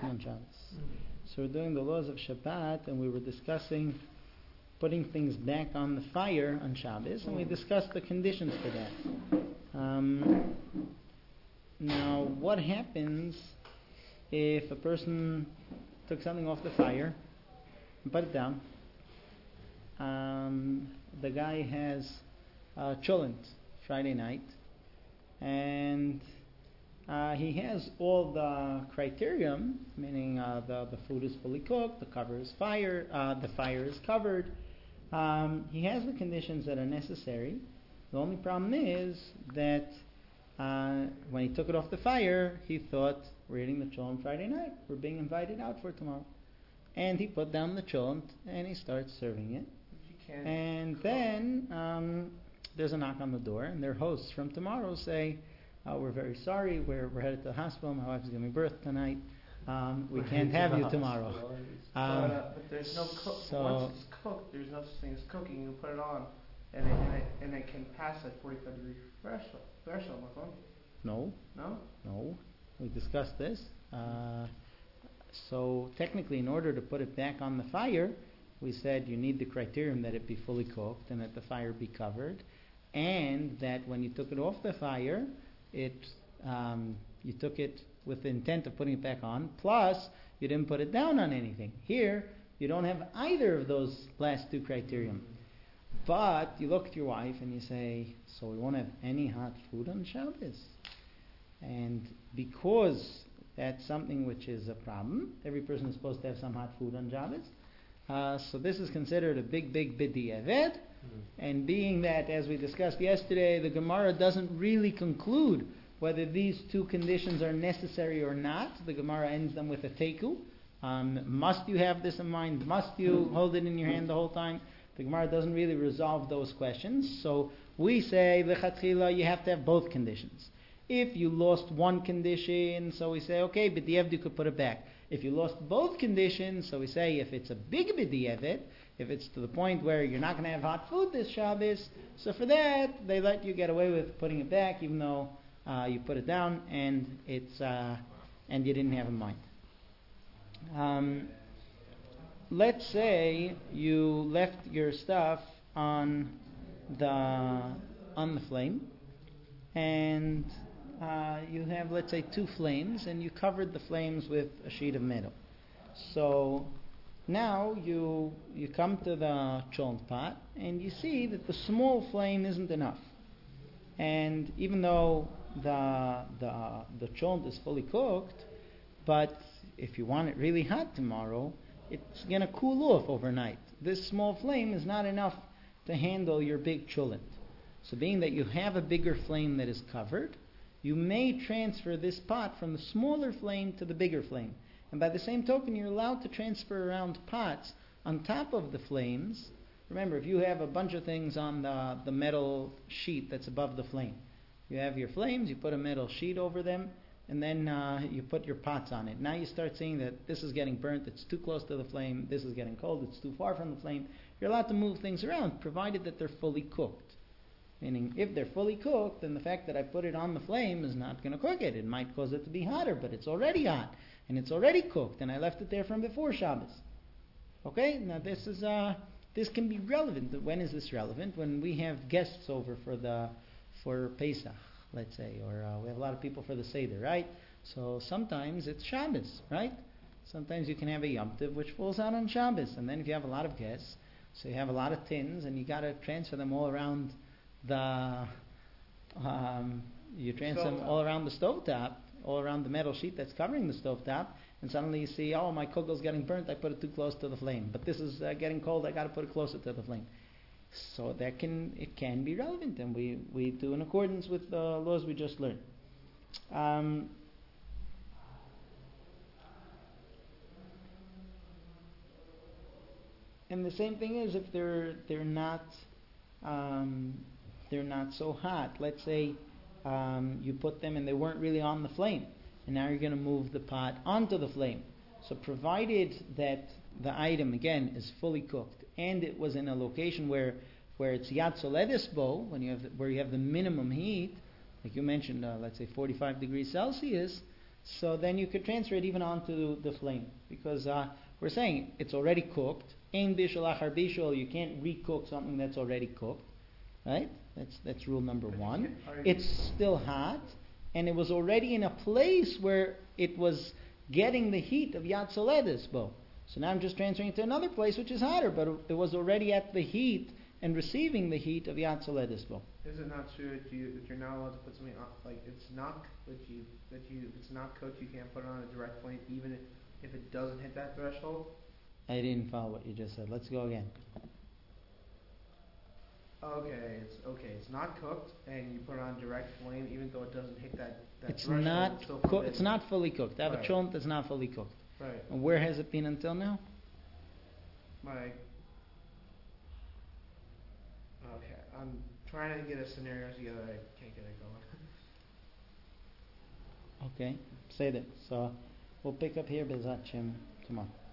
cooking on Shabbos. So we're doing the laws of Shabbat, and we were discussing putting things back on the fire on Shabbos, and we discussed the conditions for that. Now, what happens if a person took something off the fire and put it down? The guy has cholent Friday night, and he has all the criterion, meaning the food is fully cooked, the fire is covered. He has the conditions that are necessary. The only problem is that when he took it off the fire, he thought, we're eating the cholent Friday night, we're being invited out for tomorrow. And he put down the cholent and he starts serving it. And then there's a knock on the door, and their hosts from tomorrow say, we're very sorry, we're headed to the hospital, my wife's giving birth tonight, we can't have you tomorrow. But there's no cook. So once it's cooked, there's no such thing as cooking. You put it on, and it can pass that 45-degree threshold. No. We discussed this. So technically, in order to put it back on the fire, we said you need the criterion that it be fully cooked and that the fire be covered, and that when you took it off the fire, you took it with the intent of putting it back on, plus you didn't put it down on anything. Here, you don't have either of those last two criterion. But you look at your wife and you say, so we won't have any hot food on Shabbos. And because that's something which is a problem, every person is supposed to have some hot food on Shabbos. So this is considered a big b'di'evet. And being that, as we discussed yesterday, the Gemara doesn't really conclude whether these two conditions are necessary or not. The Gemara ends them with a teiku. Must you have this in mind? Must you hold it in your hand the whole time? The Gemara doesn't really resolve those questions. So we say, lechatchila, you have to have both conditions. If you lost one condition, so we say, okay, b'di'evet, you could put it back. If you lost both conditions, so we say, if it's a big b'di'evet, if it's to the point where you're not going to have hot food this Shabbos, so for that, they let you get away with putting it back, even though you put it down and and you didn't have in mind. Let's say you left your stuff on the flame, and you have, let's say, two flames, and you covered the flames with a sheet of metal. So now you come to the cholent pot, and you see that the small flame isn't enough. And even though the cholent is fully cooked, but if you want it really hot tomorrow, it's going to cool off overnight. This small flame is not enough to handle your big cholent. So being that you have a bigger flame that is covered, you may transfer this pot from the smaller flame to the bigger flame. And by the same token, you're allowed to transfer around pots on top of the flames. Remember, if you have a bunch of things on the metal sheet that's above the flame, you have your flames, you put a metal sheet over them, and then you put your pots on it. Now you start seeing that this is getting burnt, it's too close to the flame, this is getting cold, it's too far from the flame. You're allowed to move things around, provided that they're fully cooked. Meaning, if they're fully cooked, then the fact that I put it on the flame is not going to cook it. It might cause it to be hotter, but it's already hot, and it's already cooked, and I left it there from before Shabbos. Okay? Now this can be relevant. When is this relevant? When we have guests over for Pesach, let's say, or we have a lot of people for the Seder, right? So sometimes it's Shabbos, right? Sometimes you can have a Yom Tov which falls out on Shabbos, and then if you have a lot of guests, so you have a lot of tins, and you got to transfer them all around the stovetop, all around the metal sheet that's covering the stovetop, and suddenly you see, oh, my kogel's getting burnt, I put it too close to the flame. But this is getting cold, I got to put it closer to the flame. So it can be relevant, and we do in accordance with the laws we just learned. And the same thing is if they're not so hot. Let's say you put them and they weren't really on the flame, and now you're going to move the pot onto the flame. So provided that the item, again, is fully cooked, and it was in a location where it's yad soledes bo, where you have the minimum heat, like you mentioned, let's say 45 degrees Celsius, so then you could transfer it even onto the flame, because we're saying it's already cooked. Ein bishul achar bishul, you can't recook something that's already cooked, right? That's rule number But one. It's still hot, and it was already in a place where it was getting the heat of Yad Soledis bo. So now I'm just transferring it to another place which is hotter, but it was already at the heat and receiving the heat of Yad Soledis bo. Is it not true that you're not allowed to put something on, like it's not if it's not cooked, you can't put it on a direct flame even if it doesn't hit that threshold? I didn't follow what you just said. Let's go again. It's not cooked and you put it on direct flame even though it doesn't hit that It's threshold. not It's still cooked. It's not fully cooked. Right. Avachon is not fully cooked. Right. And where has it been until now? Like, okay, I'm trying to get a scenario together. I can't get it going. Okay, say that. So we'll pick up here Bezat Shem tomorrow.